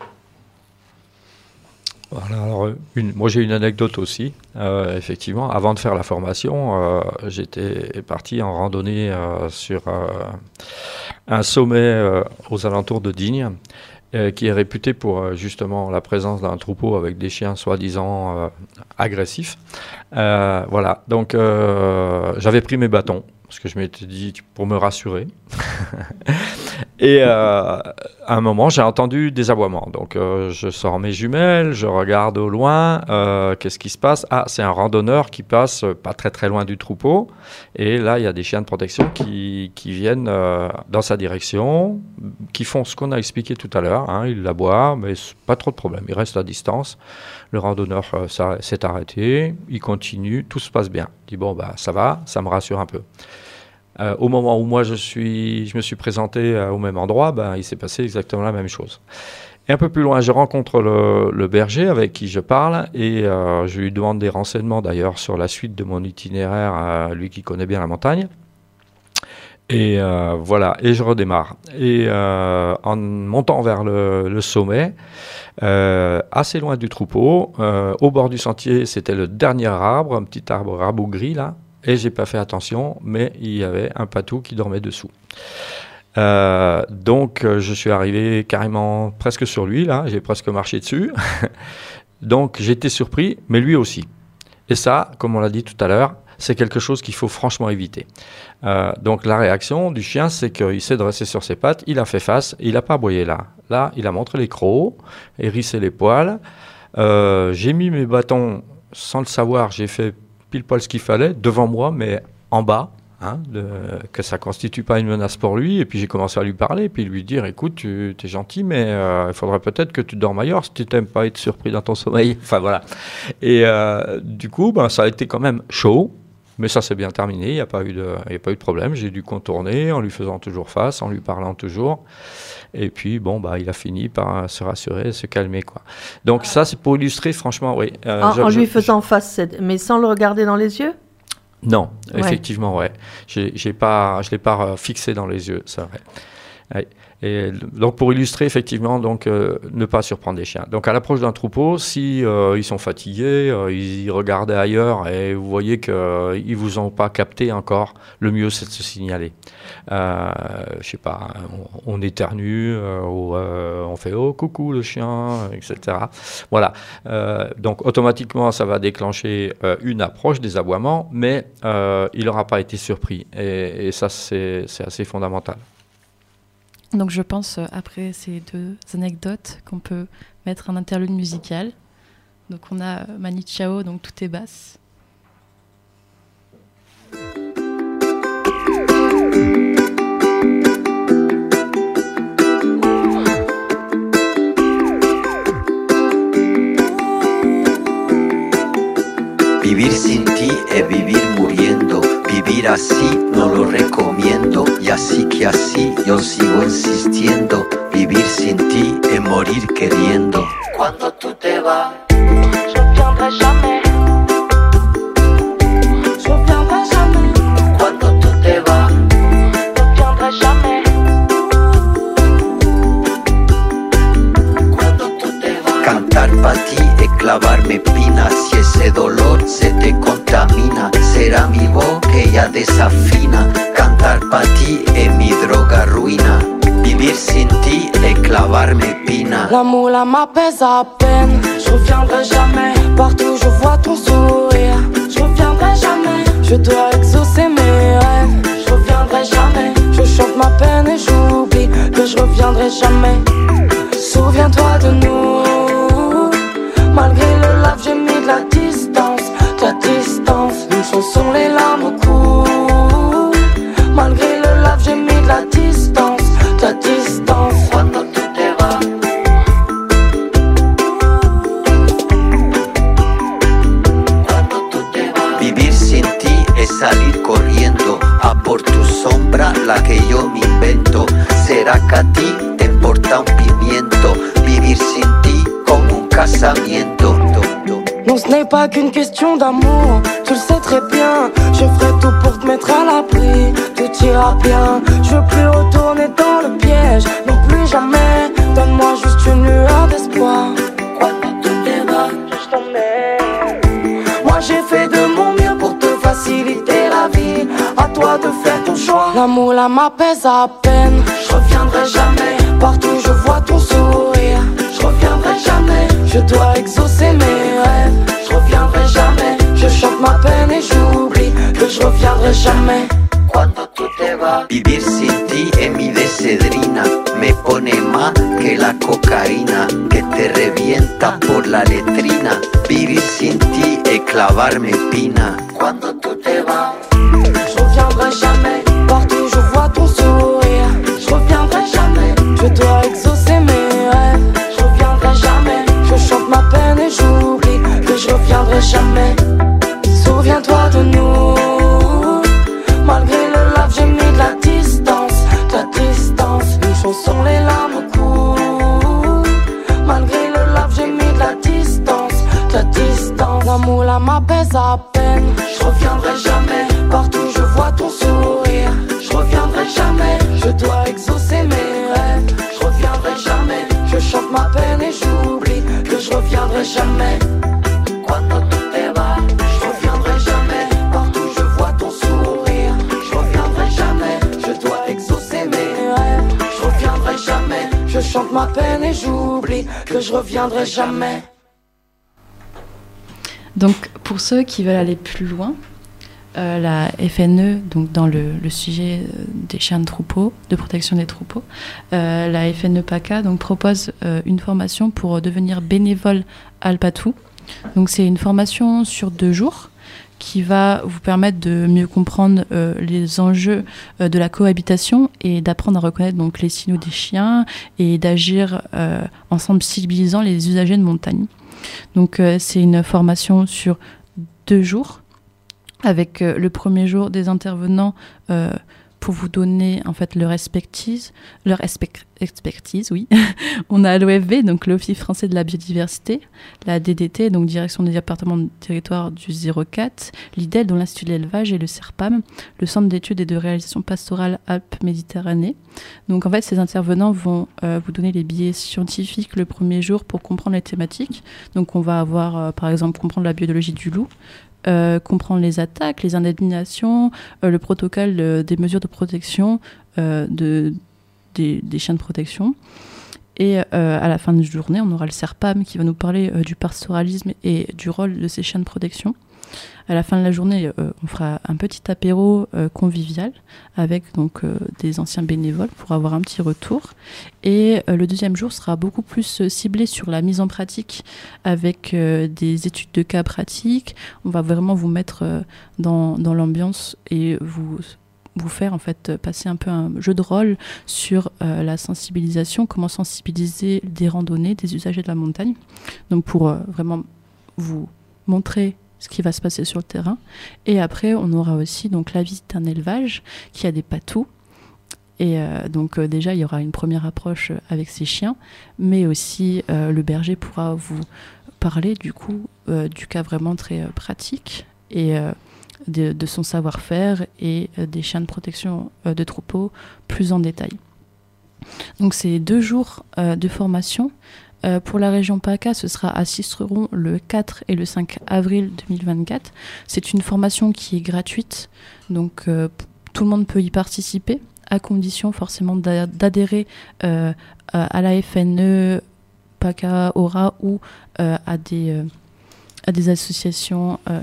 Voilà, alors une, moi j'ai une anecdote aussi. Euh, effectivement, avant de faire la formation, euh, j'étais parti en randonnée euh, sur euh, un sommet euh, aux alentours de Digne, euh, qui est réputé pour euh, justement la présence d'un troupeau avec des chiens soi-disant euh, agressifs. Euh, voilà, donc euh, j'avais pris mes bâtons, parce que je m'étais dit pour me rassurer. Et euh, à un moment, j'ai entendu des aboiements. Donc, euh, je sors mes jumelles, je regarde au loin. Euh, qu'est-ce qui se passe? Ah, c'est un randonneur qui passe euh, pas très très loin du troupeau. Et là, il y a des chiens de protection qui, qui viennent euh, dans sa direction, qui font ce qu'on a expliqué tout à l'heure. Hein, ils l'aboient, mais pas trop de problème. Ils restent à distance. Le randonneur euh, s'est arrêté, il continue, tout se passe bien. Il dit bon, bah, ça va, ça me rassure un peu. Euh, au moment où moi je, suis, je me suis présenté euh, au même endroit, ben, il s'est passé exactement la même chose. Et un peu plus loin, je rencontre le, le berger avec qui je parle et euh, je lui demande des renseignements d'ailleurs sur la suite de mon itinéraire, euh, lui qui connaît bien la montagne. Et euh, voilà, et je redémarre. Et euh, en montant vers le, le sommet, euh, assez loin du troupeau, euh, au bord du sentier, c'était le dernier arbre, un petit arbre rabot gris là. Et j'ai pas fait attention, mais il y avait un patou qui dormait dessous. Euh, donc euh, je suis arrivé carrément presque sur lui, là, j'ai presque marché dessus. Donc j'étais surpris, mais lui aussi. Et ça, comme on l'a dit tout à l'heure, c'est quelque chose qu'il faut franchement éviter. Euh, donc la réaction du chien, c'est qu'il s'est dressé sur ses pattes, il a fait face, et il n'a pas aboyé là. Là, il a montré les crocs, hérissé les poils. Euh, j'ai mis mes bâtons, sans le savoir, j'ai fait pile poil ce qu'il fallait, devant moi, mais en bas, hein, de, que ça ne constitue pas une menace pour lui. Et puis j'ai commencé à lui parler, et puis lui dire, écoute, tu es gentil, mais euh, il faudrait peut-être que tu dormes ailleurs si tu n'aimes pas être surpris dans ton sommeil. Enfin voilà. Et euh, du coup, ben, ça a été quand même chaud, mais ça s'est bien terminé, il n'y a pas eu de, il n'y a pas eu de problème. J'ai dû contourner en lui faisant toujours face, en lui parlant toujours. Et puis, bon, bah, il a fini par se rassurer, se calmer, quoi. Donc, ça, c'est pour illustrer, franchement, oui. Euh, en, je, en lui je, faisant je... face, mais sans le regarder dans les yeux? Non, ouais. Effectivement, ouais. J'ai, j'ai pas, je ne l'ai pas fixé dans les yeux, c'est vrai. Ouais. Et donc pour illustrer effectivement, donc euh, ne pas surprendre les chiens. Donc à l'approche d'un troupeau, si euh, ils sont fatigués, euh, ils regardaient ailleurs et vous voyez qu'ils euh, ne vous ont pas capté encore, le mieux c'est de se signaler. Euh, je sais pas, on, on éternue, euh, ou euh, on fait oh coucou le chien, et cetera. Voilà. Euh, donc automatiquement ça va déclencher euh, une approche des aboiements, mais euh, il n'aura pas été surpris. Et, et ça c'est, c'est assez fondamental. Donc je pense, euh, après ces deux anecdotes, qu'on peut mettre un interlude musical. Donc on a euh, Mani Chao, donc tout est basse. Vivir sin ti es vivir muriendo. Vivir así no lo recomiendo. Y así que así yo sigo insistiendo. Vivir sin ti es morir queriendo. Cuando tú te vas, je reviendrai jamais. Je reviendrai jamais. cuando tú te vas, Je reviendrai jamais. cuando tú te vas. Cantar pa' ti es clavarme espinas. Si ese dolor se te contamina, será mi voz que ella desafina. Cantar pa' ti es mi droga ruina. Vivir sin ti es clavarme espina. L'amour là m'apaise à peine. Je reviendrai jamais. Partout je vois ton sourire. Je reviendrai jamais. Je dois exaucer mes rêves. Je reviendrai jamais. Je chante ma peine et j'oublie que je reviendrai jamais. Souviens-toi de nous. Malgré le lave j'ai mis de la distance. De la distance. Une chanson les larmes coulent. Malgré le lave j'ai mis de la distance. De la distance. Cuando tú te vas, cuando tú te vas. Vivir sin ti es salir corriendo a por tu sombra, la que yo me invento. ¿Será que a ti te importa un pimiento? Vivir sin ti como un casamiento. Non, ce n'est pas qu'une question d'amour, tu le sais très bien. Je ferai tout pour te mettre à l'abri, tout ira bien. Je veux plus retourner dans le piège, non plus jamais. Donne-moi juste une lueur d'espoir. Cuando tú te vas, Je t'emmène. Moi j'ai fait de mon mieux pour te faciliter la vie. À toi de faire ton choix. L'amour là m'apaise à peine. Je reviendrai jamais. Partout je vois ton sourire. Je reviendrai jamais. Je dois exaucer mes rêves. Je reviendrai jamais. Je chante ma peine et j'oublie que je reviendrai jamais. cuando tú te vas. Vivir sin ti es mi decedrina. Me pone más que la cocaína que te revienta por la letrina. Vivir sin ti es clavarme espina. Cuando tú te vas, Je reviendrai jamais. Partout je vois ton sourire. Je reviendrai jamais. Je dois exaucer mes rêves. Je reviendrai jamais. Je chante ma peine et j'oublie que je reviendrai jamais. Souviens-toi de nous. Malgré le lave j'ai mis de la distance. De la distance. Une chanson les larmes coulent. Malgré le lave j'ai mis de la distance. De la distance. L'amour là m'apaise à peine. Je reviendrai jamais. Partout je vois ton sourire. Je reviendrai jamais. Je dois exaucer mes rêves. Je reviendrai jamais. Je chante ma peine et j'oublie que je reviendrai jamais. cuando tú te vas, Je reviendrai jamais. Partout je vois ton sourire. Je reviendrai jamais. Je dois exaucer mes rêves. Je reviendrai jamais. Je chante ma peine et j'oublie que je reviendrai jamais. Donc, pour ceux qui veulent aller plus loin, euh, la F N E, donc dans le, le sujet des chiens de troupeau, de protection des troupeaux, euh, la F N E PACA donc, propose euh, une formation pour devenir bénévole Alpatou. Donc, c'est une formation sur deux jours qui va vous permettre de mieux comprendre euh, les enjeux euh, de la cohabitation et d'apprendre à reconnaître donc, les signaux des chiens et d'agir euh, en sensibilisant les usagers de montagne. Donc euh, c'est une formation sur deux jours avec euh, le premier jour des intervenants euh, pour vous donner en fait leur expertise, leur expec- expertise, oui. On a l'O F B, donc l'Office français de la biodiversité, la D D T, donc Direction des départements de territoire du zéro quatre, l'I D E L, dont l'Institut de l'élevage, et le CERPAM, le Centre d'études et de réalisation pastorale Alpes-Méditerranée. Donc en fait, ces intervenants vont euh, vous donner les billets scientifiques le premier jour pour comprendre les thématiques. Donc on va avoir, euh, par exemple, comprendre la biologie du loup, Euh, comprendre les attaques, les indemnisations, euh, le protocole euh, des mesures de protection euh, de, des, des chiens de protection. Et euh, à la fin de la journée, on aura le CERPAM qui va nous parler euh, du pastoralisme et du rôle de ces chiens de protection. À la fin de la journée, euh, on fera un petit apéro euh, convivial avec donc, euh, des anciens bénévoles pour avoir un petit retour. Et euh, le deuxième jour sera beaucoup plus euh, ciblé sur la mise en pratique avec euh, des études de cas pratiques. On va vraiment vous mettre euh, dans, dans l'ambiance et vous, vous faire en fait passer un peu un jeu de rôle sur euh, la sensibilisation, comment sensibiliser des randonnées, des usagers de la montagne. Donc pour euh, vraiment vous montrer ce qui va se passer sur le terrain. Et après, on aura aussi donc, la visite d'un élevage qui a des patous. Et euh, donc euh, déjà, il y aura une première approche avec ces chiens, mais aussi euh, le berger pourra vous parler du coup euh, du cas vraiment très euh, pratique et euh, de, de son savoir-faire et euh, des chiens de protection euh, de troupeaux plus en détail. Donc c'est deux jours euh, de formation. Euh, pour la région PACA, ce sera à Sisteron le quatre et le cinq avril deux mille vingt-quatre. C'est une formation qui est gratuite, donc euh, p- tout le monde peut y participer, à condition forcément d'a- d'adhérer euh, à la F N E, PACA, Aura ou euh, à, des, euh, à des associations euh,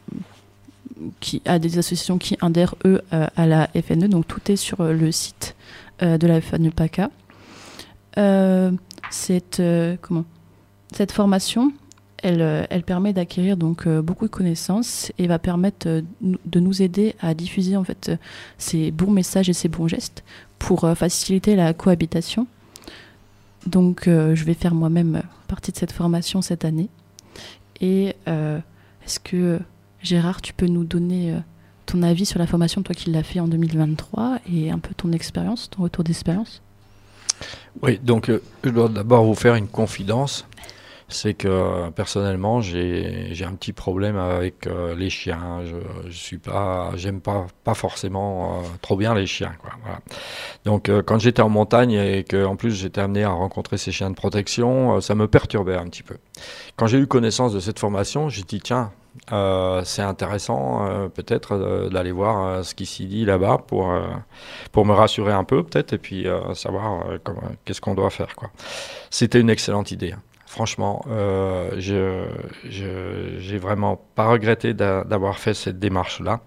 qui, à des associations qui adhèrent eux euh, à la F N E. Donc tout est sur euh, le site euh, de la F N E PACA. Euh, Cette, euh, comment cette formation, elle, euh, elle permet d'acquérir donc euh, beaucoup de connaissances et va permettre euh, de nous aider à diffuser en fait euh, ces bons messages et ces bons gestes pour euh, faciliter la cohabitation. Donc, euh, je vais faire moi-même partie de cette formation cette année. Et euh, est-ce que Gérard, tu peux nous donner euh, ton avis sur la formation, toi qui l'as fait en deux mille vingt-trois, et un peu ton expérience, ton retour d'expérience? Oui, donc euh, je dois d'abord vous faire une confidence. C'est que euh, personnellement, j'ai j'ai un petit problème avec euh, les chiens. Je, je suis pas, j'aime pas pas forcément euh, trop bien les chiens, quoi. Voilà. Donc euh, quand j'étais en montagne et que en plus j'étais amené à rencontrer ces chiens de protection, euh, ça me perturbait un petit peu. Quand j'ai eu connaissance de cette formation, j'ai dit tiens, euh, c'est intéressant euh, peut-être euh, d'aller voir euh, ce qui s'y dit là-bas pour euh, pour me rassurer un peu peut-être et puis euh, savoir euh, comment, qu'est-ce qu'on doit faire, quoi. C'était une excellente idée, hein. Franchement, euh, je, je, j'ai vraiment pas regretté d'a, d'avoir fait cette démarche-là.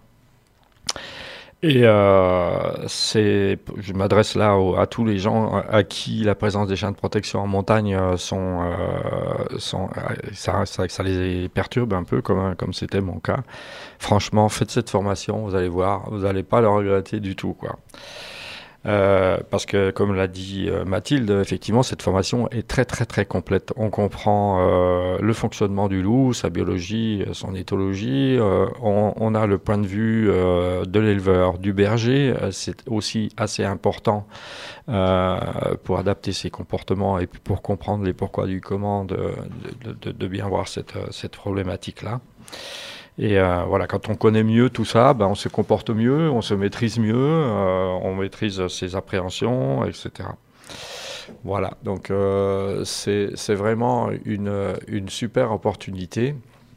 Et euh, c'est, je m'adresse là au, à tous les gens à qui la présence des chiens de protection en montagne sont, euh, sont ça, ça, ça les perturbe un peu, comme, comme c'était mon cas. Franchement, faites cette formation, vous allez voir, vous n'allez pas le regretter du tout, quoi. Euh, parce que, comme l'a dit euh, Mathilde, effectivement, cette formation est très très très complète. On comprend euh, le fonctionnement du loup, sa biologie, son éthologie. Euh, on, on a le point de vue euh, de l'éleveur, du berger. Euh, c'est aussi assez important euh, pour adapter ses comportements et pour comprendre les pourquoi du comment de, de, de, de bien voir cette, cette problématique-là. Et euh, voilà, quand on connaît mieux tout ça, ben on se comporte mieux, on se maîtrise mieux, euh, on maîtrise ses appréhensions, et cetera. Voilà, donc euh, c'est, c'est vraiment une, une super opportunité.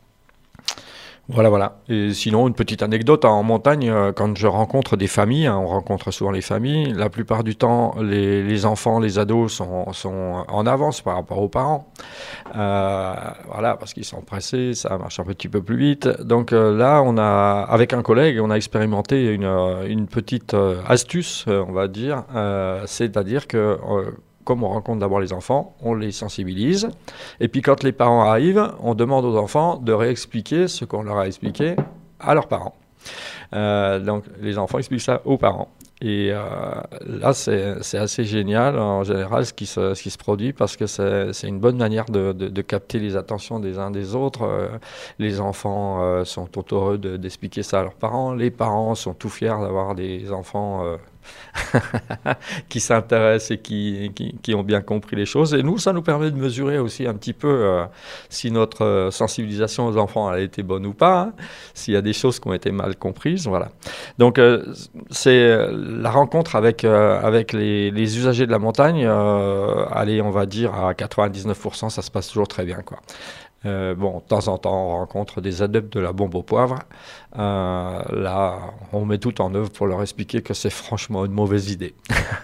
Voilà, voilà. Et sinon, une petite anecdote, hein, en montagne, euh, quand je rencontre des familles, hein, on rencontre souvent les familles, la plupart du temps, les, les enfants, les ados sont, sont en avance par rapport aux parents. Euh, voilà, parce qu'ils sont pressés, ça marche un petit peu plus vite. Donc euh, là, on a, avec un collègue, on a expérimenté une, une petite euh, astuce, euh, on va dire, euh, c'est-à-dire que... Euh, comme on rencontre d'abord les enfants, on les sensibilise. Et puis quand les parents arrivent, on demande aux enfants de réexpliquer ce qu'on leur a expliqué à leurs parents. Euh, donc les enfants expliquent ça aux parents. Et euh, là, c'est, c'est assez génial en général ce qui se, ce qui se produit parce que c'est, c'est une bonne manière de, de, de capter les attentions des uns des autres. Euh, les enfants euh, sont tout heureux de, d'expliquer ça à leurs parents. Les parents sont tout fiers d'avoir des enfants euh, qui s'intéressent et qui, qui, qui ont bien compris les choses. Et nous, ça nous permet de mesurer aussi un petit peu euh, si notre euh, sensibilisation aux enfants a été bonne ou pas, hein, s'il y a des choses qui ont été mal comprises. Voilà. Donc, euh, c'est la rencontre avec, euh, avec les, les usagers de la montagne. Euh, allez, on va dire à quatre-vingt-dix-neuf pour cent, ça se passe toujours très bien, quoi. Euh, bon, de temps en temps, on rencontre des adeptes de la bombe au poivre. Euh, là, on met tout en œuvre pour leur expliquer que c'est franchement une mauvaise idée.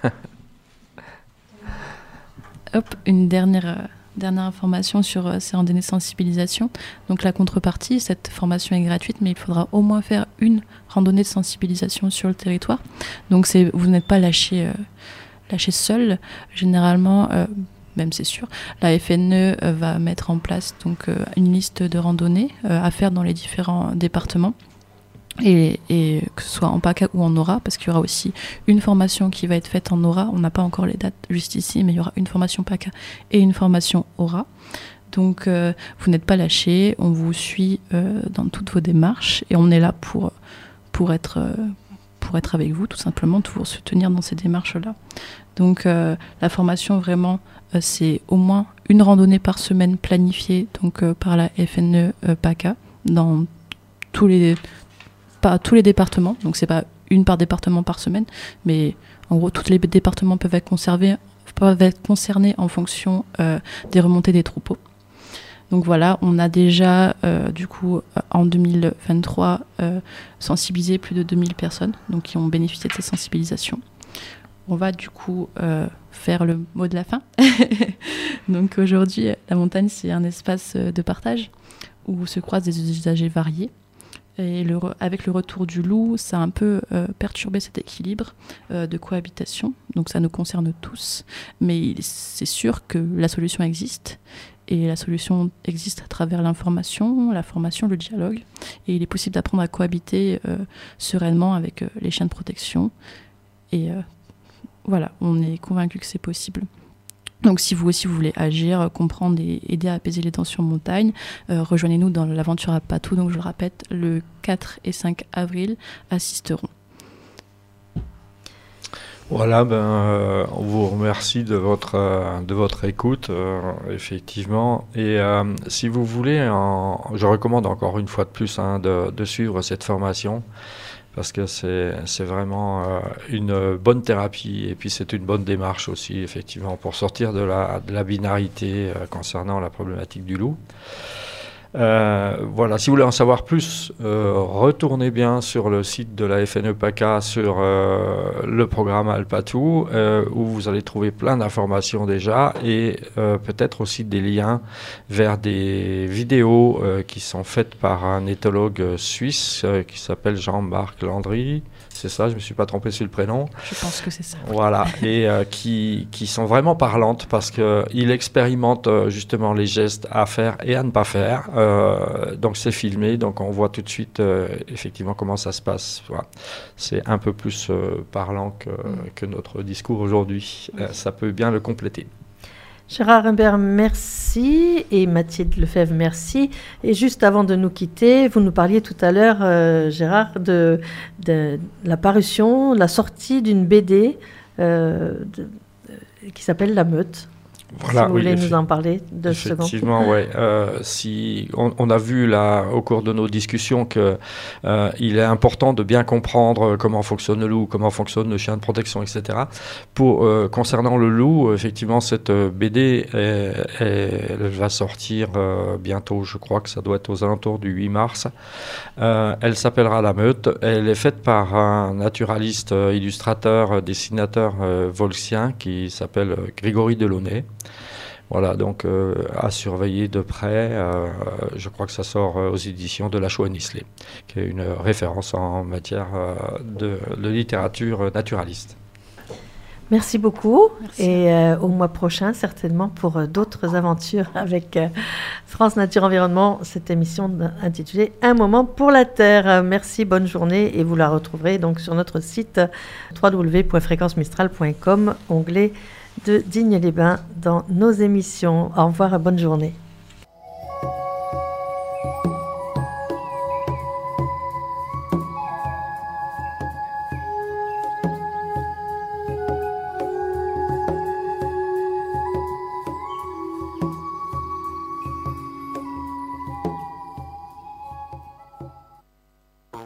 Hop, une dernière, euh, dernière information sur euh, ces randonnées de sensibilisation. Donc la contrepartie, cette formation est gratuite, mais il faudra au moins faire une randonnée de sensibilisation sur le territoire. Donc c'est, vous n'êtes pas lâché, euh, lâché seul. Généralement... Euh, même c'est sûr, la F N E euh, va mettre en place donc, euh, une liste de randonnées euh, à faire dans les différents départements, et, et que ce soit en PACA ou en Aura, parce qu'il y aura aussi une formation qui va être faite en Aura. On n'a pas encore les dates juste ici, mais il y aura une formation PACA et une formation Aura. Donc euh, vous n'êtes pas lâchés, on vous suit euh, dans toutes vos démarches, et on est là pour, pour, être, euh, pour être avec vous, tout simplement, pour vous soutenir dans ces démarches-là. Donc euh, la formation, vraiment, euh, c'est au moins une randonnée par semaine planifiée donc, euh, par la F N E euh, PACA dans tous les, pas, tous les départements. Donc c'est pas une par département par semaine, mais en gros tous les départements peuvent être, conservés, peuvent être concernés en fonction euh, des remontées des troupeaux. Donc voilà, on a déjà, euh, du coup, en deux mille vingt-trois, euh, sensibilisé plus de deux mille personnes donc, qui ont bénéficié de ces sensibilisations. On va du coup euh, faire le mot de la fin. Donc aujourd'hui, la montagne, c'est un espace de partage où se croisent des usagers variés. Et le re- avec le retour du loup, ça a un peu euh, perturbé cet équilibre euh, de cohabitation. Donc ça nous concerne tous. Mais il, c'est sûr que la solution existe. Et la solution existe à travers l'information, la formation, le dialogue. Et il est possible d'apprendre à cohabiter euh, sereinement avec euh, les chiens de protection. Et euh, voilà, on est convaincu que c'est possible. Donc si vous aussi vous voulez agir, comprendre et aider à apaiser les tensions en montagne, euh, rejoignez-nous dans l'aventure Alpatou. Donc je le répète, le quatre et cinq avril à Sisteron. Voilà, ben, euh, on vous remercie de votre, euh, de votre écoute, euh, effectivement. Et euh, si vous voulez, en, je recommande encore une fois de plus hein, de, de suivre cette formation. Parce que c'est, c'est vraiment euh, une bonne thérapie et puis c'est une bonne démarche aussi, effectivement, pour sortir de la, de la binarité euh, concernant la problématique du loup. Euh, voilà, si vous voulez en savoir plus, euh, retournez bien sur le site de la F N E PACA sur euh, le programme Alpatou, euh, où vous allez trouver plein d'informations déjà et euh, peut-être aussi des liens vers des vidéos euh, qui sont faites par un éthologue suisse euh, qui s'appelle Jean-Marc Landry. C'est ça, je ne me suis pas trompé sur le prénom. Je pense que c'est ça. Voilà, et euh, qui, qui sont vraiment parlantes parce qu'il expérimente euh, justement les gestes à faire et à ne pas faire. Euh, donc c'est filmé, donc on voit tout de suite euh, effectivement comment ça se passe. Voilà. C'est un peu plus euh, parlant que, mm. que notre discours aujourd'hui. Euh, ça peut bien le compléter. Gérard Humbert, merci. Et Mathilde Lefebvre, merci. Et juste avant de nous quitter, vous nous parliez tout à l'heure, euh, Gérard, de, de la parution, la sortie d'une B D euh, de, de, qui s'appelle La Meute. Voilà, si vous oui, voulez effe- nous en parler deux secondes. Effectivement, oui. Euh, si, on, on a vu là, au cours de nos discussions qu'il euh, est important de bien comprendre comment fonctionne le loup, comment fonctionne le chien de protection, et cetera. Pour, euh, concernant le loup, effectivement, cette B D, est, est, elle va sortir euh, bientôt, je crois que ça doit être aux alentours du huit mars. Euh, elle s'appellera La Meute. Elle est faite par un naturaliste, euh, illustrateur, euh, dessinateur euh, volscien qui s'appelle euh, Grégory Delaunay. Voilà, donc euh, à surveiller de près. Euh, je crois que ça sort euh, aux éditions de La Chaux-Nisley, qui est une référence en matière euh, de, de littérature naturaliste. Merci beaucoup. Merci. Et euh, au mois prochain, certainement, pour euh, d'autres aventures avec euh, France Nature Environnement, cette émission intitulée Un moment pour la Terre. Euh, merci, bonne journée. Et vous la retrouverez donc sur notre site euh, w w w point fréquence mistral point com, onglet de Digne-les-Bains dans nos émissions. Au revoir et bonne journée.